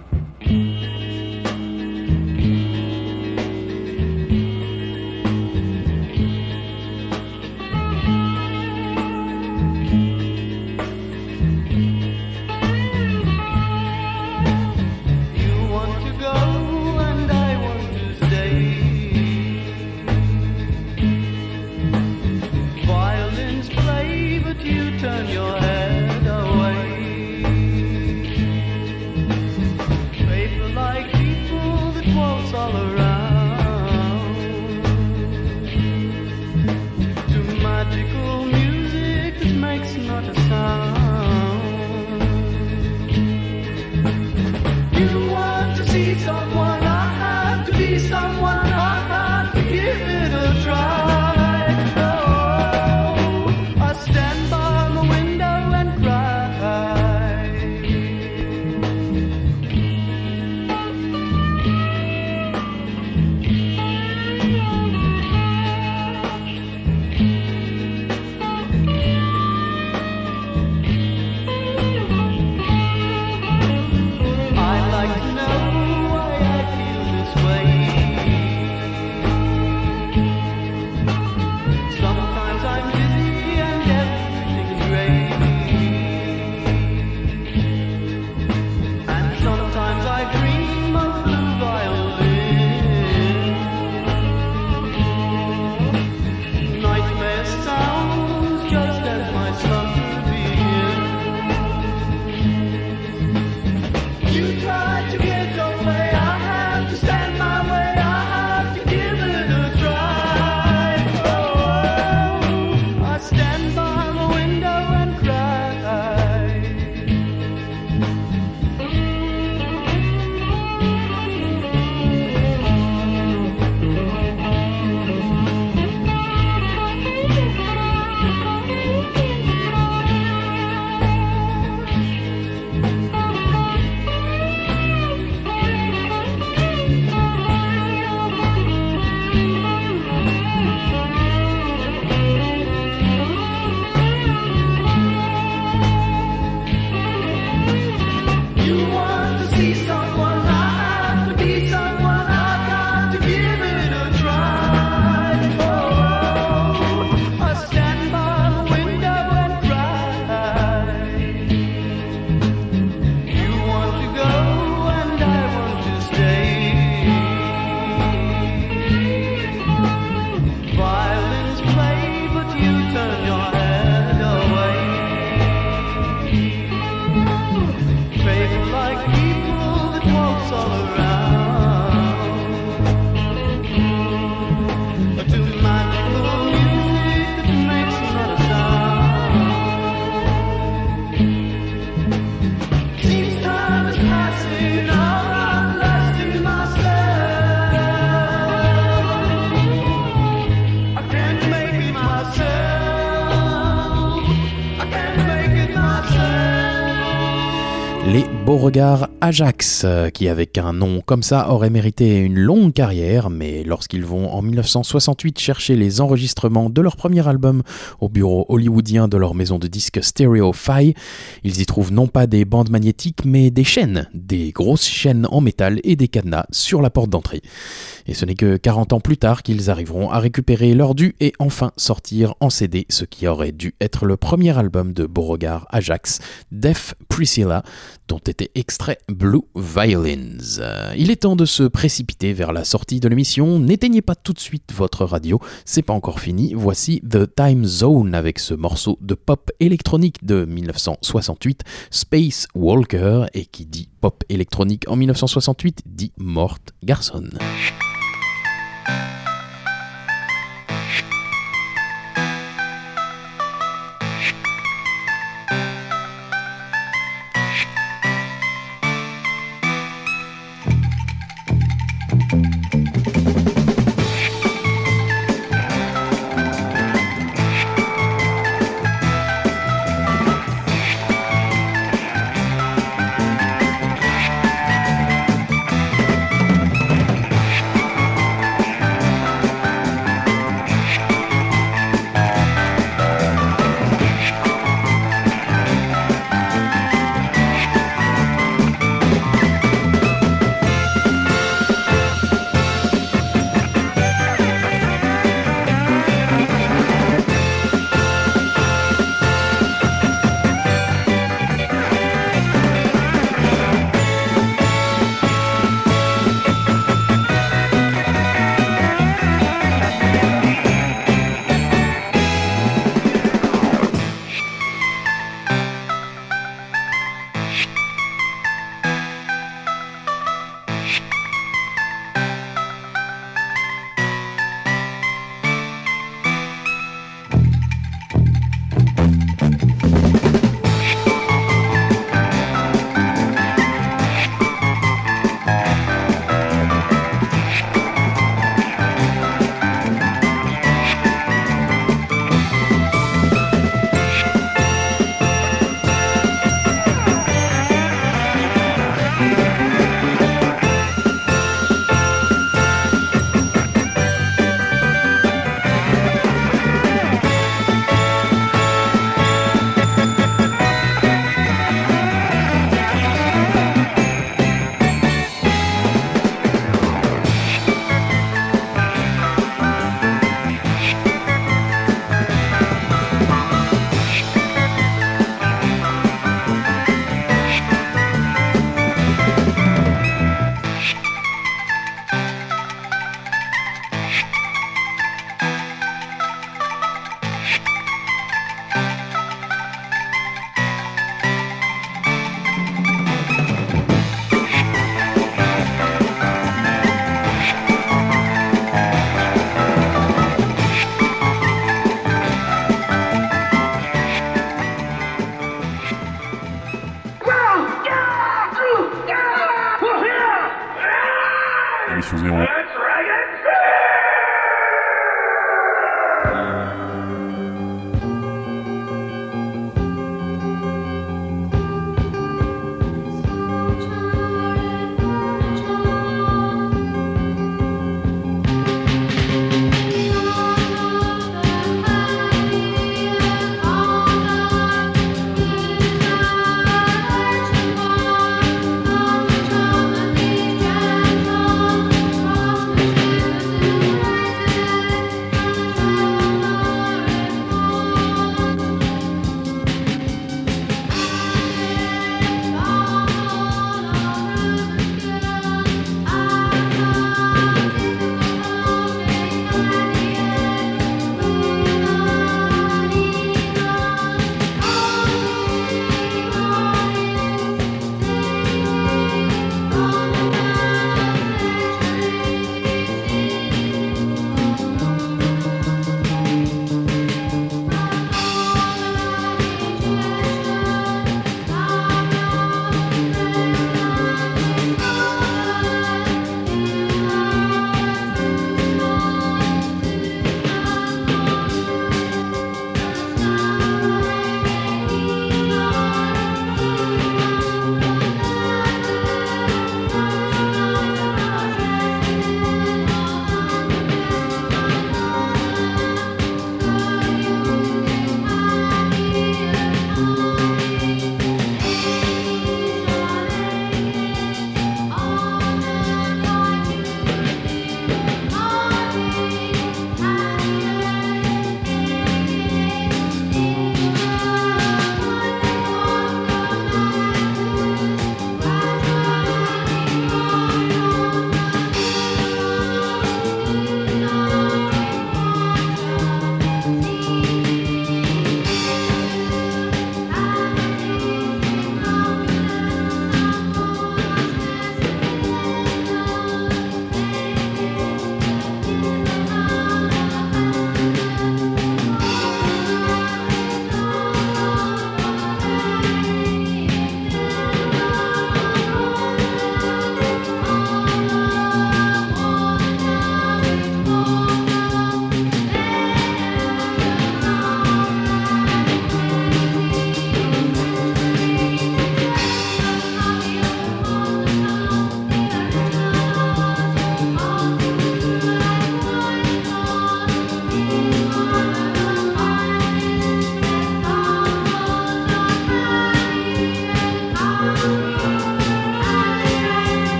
Beauregard Ajax, qui avec un nom comme ça aurait mérité une longue carrière, mais lorsqu'ils vont en 1968 chercher les enregistrements de leur premier album au bureau hollywoodien de leur maison de disques Stereofi, ils y trouvent non pas des bandes magnétiques mais des chaînes, des grosses chaînes en métal et des cadenas sur la porte d'entrée. Et ce n'est que 40 ans plus tard qu'ils arriveront à récupérer leur dû et enfin sortir en CD ce qui aurait dû être le premier album de Beauregard Ajax, Deaf Priscilla, dont était extrait Blue Violins. Il est temps de se précipiter vers la sortie de l'émission. N'éteignez pas tout de suite votre radio, c'est pas encore fini. Voici The Time Zone avec ce morceau de pop électronique de 1968, Space Walker, et qui dit pop électronique en 1968 dit Mort Garson.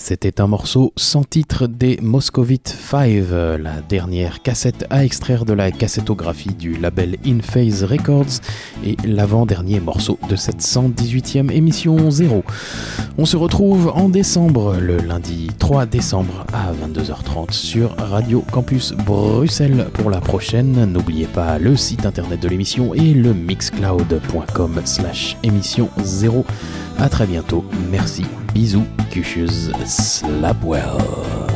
C'était un morceau sans titre des Moscovite 5, la dernière cassette à extraire de la cassettographie du label In Phase Records et l'avant-dernier morceau de cette 118e émission 0. On se retrouve en décembre, le lundi 3 décembre à 22h30 sur Radio Campus Bruxelles pour la prochaine. N'oubliez pas le site internet de l'émission et le mixcloud.com/émission 0. À très bientôt, merci, bisous, kuchus, slap well.